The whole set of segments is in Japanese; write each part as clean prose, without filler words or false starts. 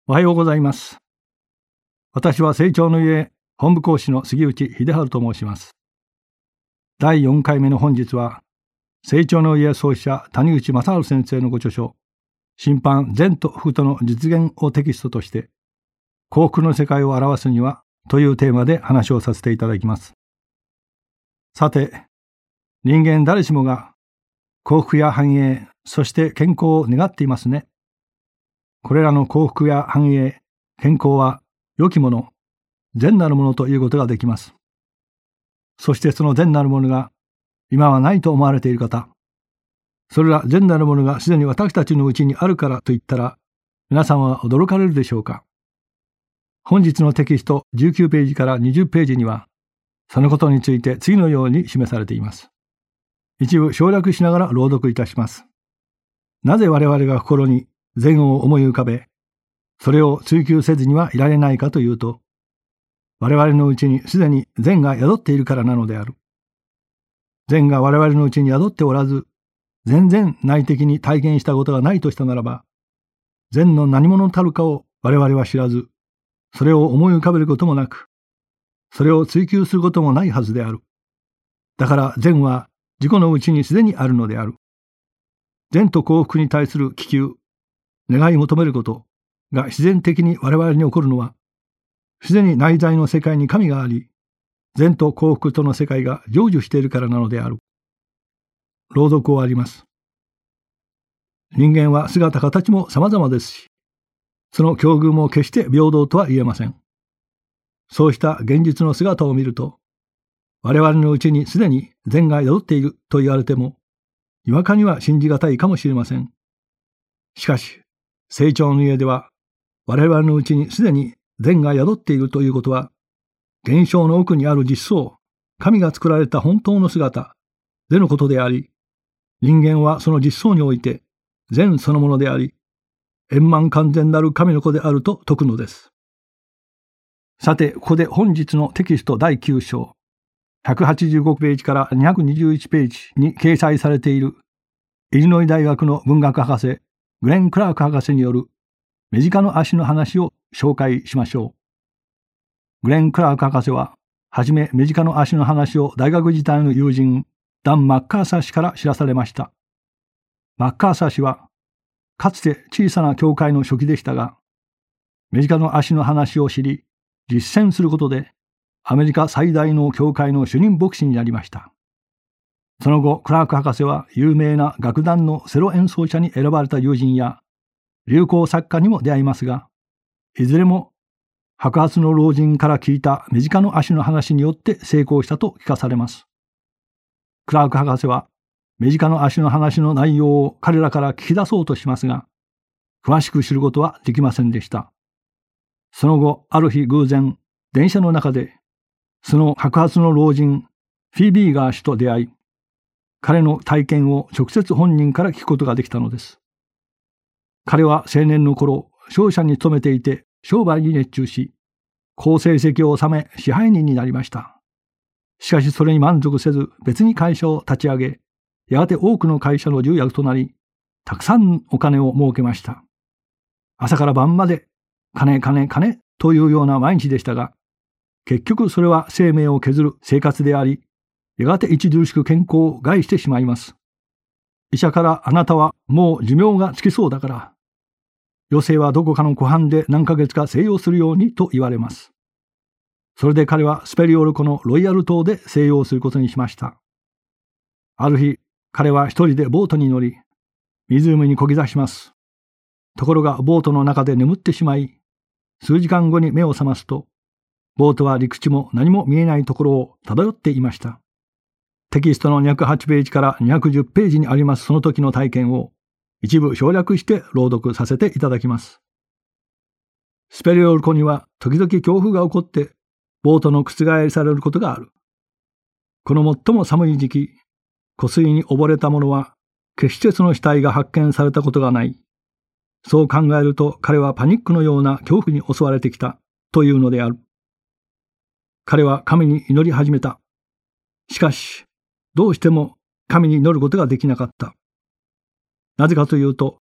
おはようございます。私は成長の家本部講師の杉内秀治と申します。第4回目の本日は、成長の家創始者谷口正治先生のご著書、審判善と福との実現をテキストとして、幸福の世界を表すにはというテーマで話をさせていただきます。さて、人間誰しもが幸福や繁栄、そして健康を願っていますね。これらの幸福や繁栄、健康は良きもの、善なるものということができます。そしてその善なるものが今はないと思われている方、それら善なるものがすでに私たちのうちにあるからと言ったら、皆さんは驚かれるでしょうか。本日のテキスト19ページから20ページには、そのことについて次のように示されています。一部省略しながら朗読いたします。なぜ我々が心に善を思い浮かべ、それを追求せずにはいられないかというと、我々のうちにすでに善が宿っているからなのである。善が我々のうちに宿っておらず、全然内的に体験したことがないとしたならば、善の何者たるかを我々は知らず、それを思い浮かべることもなく、それを追求することもないはずである。だから善は自己のうちにすでにあるのである。善と幸福に対する希求、願い求めることが自然的に我々に起こるのは、すでに内在の世界に神があり、善と幸福との世界が成就しているからなのである。朗読を終わります。人間は姿形も様々ですし、その境遇も決して平等とは言えません。そうした現実の姿を見ると、我々のうちにすでに善が宿っていると言われても、にわかには信じがたいかもしれません。しかし、成長の家では、我々のうちにすでに善が宿っているということは、現象の奥にある実相、神が作られた本当の姿でのことであり、人間はその実相において善そのものであり、円満完全なる神の子であると説くのです。さて、ここで本日のテキスト第9章、185ページから221ページに掲載されている、イリノイ大学の文学博士、グレン・クラーク博士による目近の足の話を紹介しましょう。グレン・クラーク博士は、はじめ目近の足の話を大学時代の友人、ダン・マッカーサー氏から知らされました。マッカーサー氏は、かつて小さな教会の書記でしたが、目近の足の話を知り、実践することで、アメリカ最大の教会の主任牧師になりました。その後、クラーク博士は有名な楽団のセロ演奏者に選ばれた友人や流行作家にも出会いますが、いずれも白髪の老人から聞いた目近の足の話によって成功したと聞かされます。クラーク博士は目近の足の話の内容を彼らから聞き出そうとしますが、詳しく知ることはできませんでした。その後、ある日偶然、電車の中でその白髪の老人フィービーガー氏と出会い、彼の体験を直接本人から聞くことができたのです。彼は青年の頃、商社に勤めていて商売に熱中し、好成績を収め支配人になりました。しかしそれに満足せず別に会社を立ち上げ、やがて多くの会社の重役となり、たくさんお金を儲けました。朝から晩まで金金金というような毎日でしたが、結局それは生命を削る生活であり、やがて著しく健康を害してしまいます。医者からあなたはもう寿命がつきそうだから、余生はどこかの湖畔で何ヶ月か静養するようにと言われます。それで彼はスペリオル湖のロイヤル島で静養することにしました。ある日、彼は一人でボートに乗り、湖に漕ぎ出します。ところがボートの中で眠ってしまい、数時間後に目を覚ますと、ボートは陸地も何も見えないところを漂っていました。テキストの208ページから210ページにありますその時の体験を一部省略して朗読させていただきます。スペリオル湖には時々強風が起こってボートの覆されることがある。この最も寒い時期、湖水に溺れた者は決してその死体が発見されたことがない。そう考えると彼はパニックのような恐怖に襲われてきたというのである。彼は神に祈り始めた。しかし、どうしても神に祈ることができなかった。なぜかというと、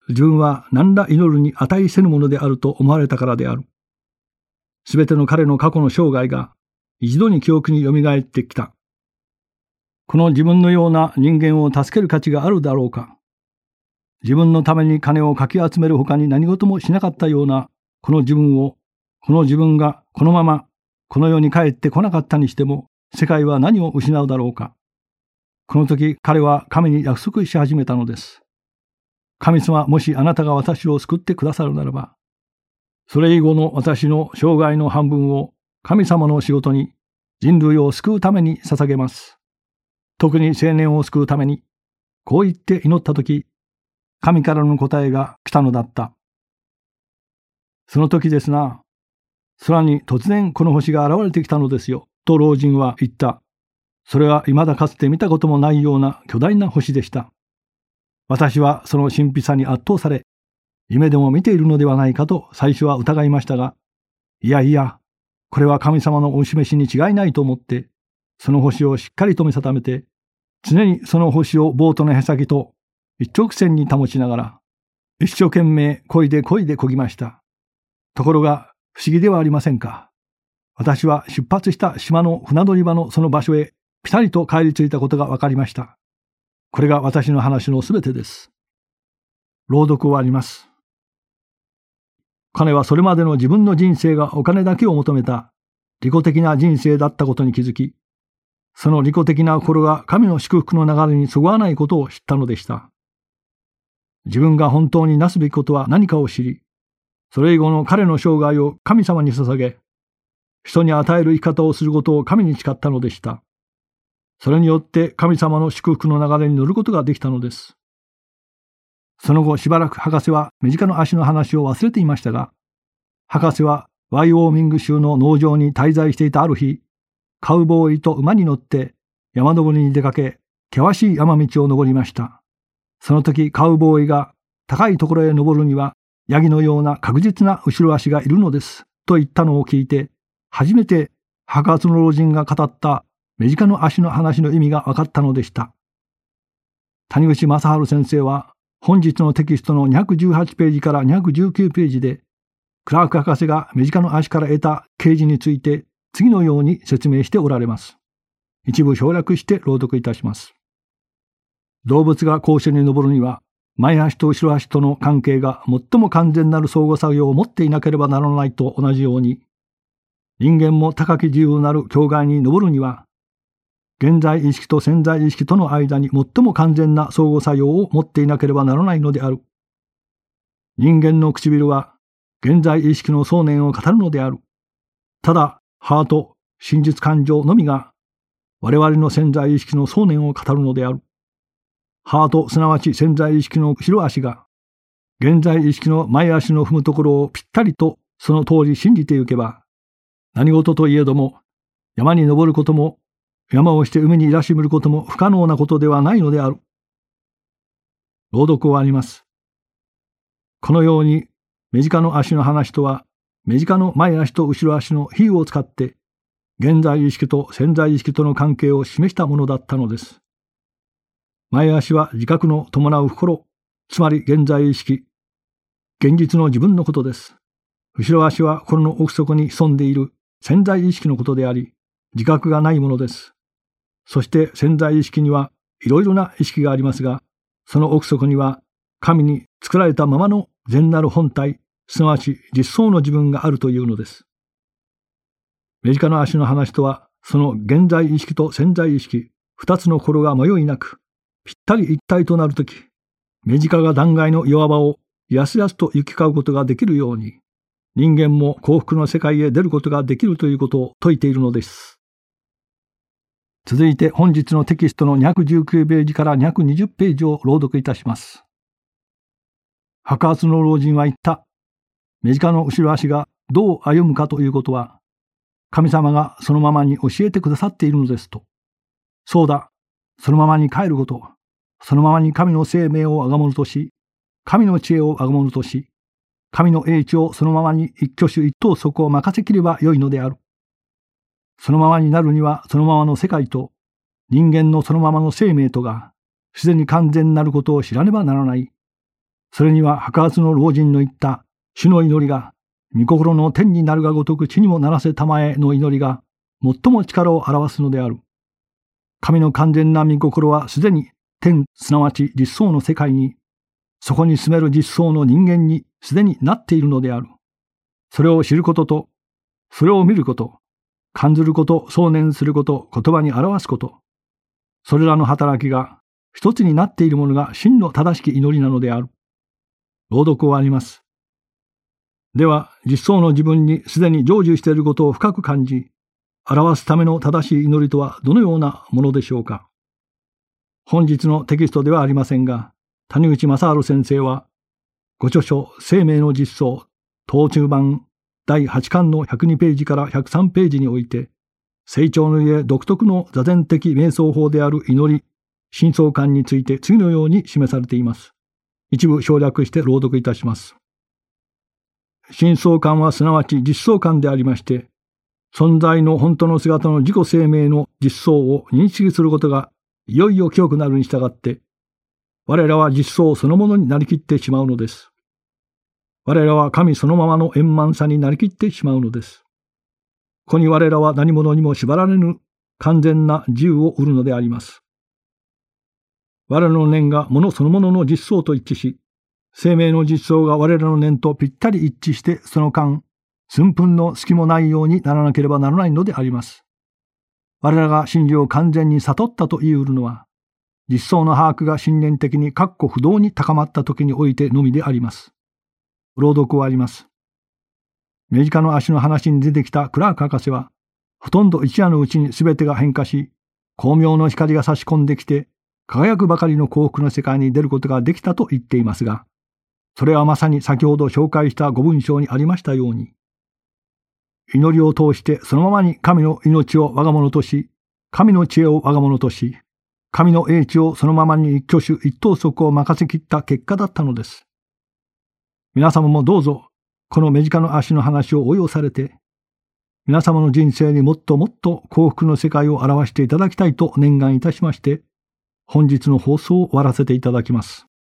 自分は何ら祈るに値せぬものであると思われたからである。すべての彼の過去の生涯が一度に記憶によみがえってきた。この自分のような人間を助ける価値があるだろうか。自分のために金をかき集めるほかに何事もしなかったようなこの自分がこのままこの世に帰ってこなかったにしても、世界は何を失うだろうか。この時彼は神に約束し始めたのです。神様、もしあなたが私を救ってくださるならば、それ以後の私の生涯の半分を神様の仕事に、人類を救うために捧げます。特に青年を救うために、こう言って祈ったとき、神からの答えが来たのだった。その時ですな、空に突然この星が現れてきたのですよ、と老人は言った。それは未だかつて見たこともないような巨大な星でした。私はその神秘さに圧倒され、夢でも見ているのではないかと最初は疑いましたが、いやいや、これは神様のお示しに違いないと思って、その星をしっかりと見定めて、常にその星をボートのへさきと一直線に保ちながら、一生懸命漕いで漕ぎました。ところが不思議ではありませんか。私は出発した島の船乗り場のその場所へぴたりと帰り着いたことが分かりました。これが私の話のすべてです。朗読終わります。彼はそれまでの自分の人生がお金だけを求めた利己的な人生だったことに気づき、その利己的な心が神の祝福の流れにそぐわないことを知ったのでした。自分が本当になすべきことは何かを知り、それ以後の彼の生涯を神様に捧げ、人に与える生き方をすることを神に誓ったのでした。それによって神様の祝福の流れに乗ることができたのです。その後しばらく博士はメジカの足の話を忘れていましたが、博士はワイオーミング州の農場に滞在していたある日、カウボーイと馬に乗って山登りに出かけ、険しい山道を登りました。その時カウボーイが高いところへ登るにはヤギのような確実な後ろ足がいるのですと言ったのを聞いて、初めて博士の老人が語ったメジカの足の話の意味が分かったのでした。谷口正治先生は本日のテキストの218ページから219ページで、クラーク博士がメジカの足から得た啓示について次のように説明しておられます。一部省略して朗読いたします。動物が高所に登るには、前足と後ろ足との関係が最も完全なる相互作用を持っていなければならないと同じように、人間も高き自由なる境界に登るには、現在意識と潜在意識との間に最も完全な相互作用を持っていなければならないのである。人間の唇は現在意識の想念を語るのである。ただ、ハート、真実感情のみが我々の潜在意識の想念を語るのである。ハート、すなわち潜在意識の後ろ足が現在意識の前足の踏むところをぴったりとその通り信じてゆけば、何事といえども山に登ることも山をして海にいらしむることも不可能なことではないのである。朗読終わります。このようにメジカの足の話とは、メジカの前足と後ろ足の比喩を使って現在意識と潜在意識との関係を示したものだったのです。前足は自覚の伴う心、つまり現在意識、現実の自分のことです。後ろ足は心の奥底に潜んでいる潜在意識のことであり、自覚がないものです。そして潜在意識にはいろいろな意識がありますが、その奥底には神に作られたままの善なる本体、すなわち実相の自分があるというのです。メジカの足の話とは、その現在意識と潜在意識、二つの心が迷いなく、ぴったり一体となるとき、メジカが断崖の岩場をやすやすと行き交うことができるように、人間も幸福の世界へ出ることができるということを説いているのです。続いて本日のテキストの219ページから220ページを朗読いたします。白髪の老人は言った。メジカの後ろ足がどう歩むかということは、神様がそのままに教えてくださっているのですと。そうだ、そのままに帰ること、そのままに神の生命をあがものとし、神の知恵をあがものとし、神の英知をそのままに一挙手一投足を任せきればよいのである。そのままになるにはそのままの世界と人間のそのままの生命とが自然に完全なることを知らねばならない。 それには白髪の老人の言った主の祈りが、御心の天になるがごとく地にもならせたまえの祈りが最も力を表すのである。神の完全な御心はすでに天すなわち実相の世界に、そこに住める実相の人間にすでになっているのである。それを知ることと、それを見ること、感ずること、想念すること、言葉に表すこと、それらの働きが一つになっているものが真の正しき祈りなのである。朗読を終わります。では、実相の自分にすでに成就していることを深く感じ、表すための正しい祈りとはどのようなものでしょうか。本日のテキストではありませんが、谷口正治先生は、ご著書生命の実相、当中版第8巻の102ページから103ページにおいて、成長の家独特の座禅的瞑想法である祈り、深層観について次のように示されています。一部省略して朗読いたします。深層観はすなわち実相観でありまして、存在の本当の姿の自己生命の実相を認識することがいよいよ強くなるに従って、我らは実相そのものになりきってしまうのです。我らは神そのままの円満さになりきってしまうのです。ここに我らは何者にも縛られぬ完全な自由を得るのであります。我らの念が物そのものの実相と一致し、生命の実相が我らの念とぴったり一致して、その間、寸分の隙もないようにならなければならないのであります。我らが真理を完全に悟ったと言い得るのは、実相の把握が信念的に確固不動に高まった時においてのみであります。朗読はあります。目近の足の話に出てきたクラーク博士は、ほとんど一夜のうちに全てが変化し、光明の光が差し込んできて、輝くばかりの幸福の世界に出ることができたと言っていますが、それはまさに先ほど紹介した5文章にありましたように、祈りを通してそのままに神の命を我が物とし、神の知恵を我が物とし、神の英知をそのままに一挙手一投足を任せきった結果だったのです。皆様もどうぞ、この目近の足の話を応用されて、皆様の人生にもっともっと幸福の世界を表していただきたいと念願いたしまして、本日の放送を終わらせていただきます。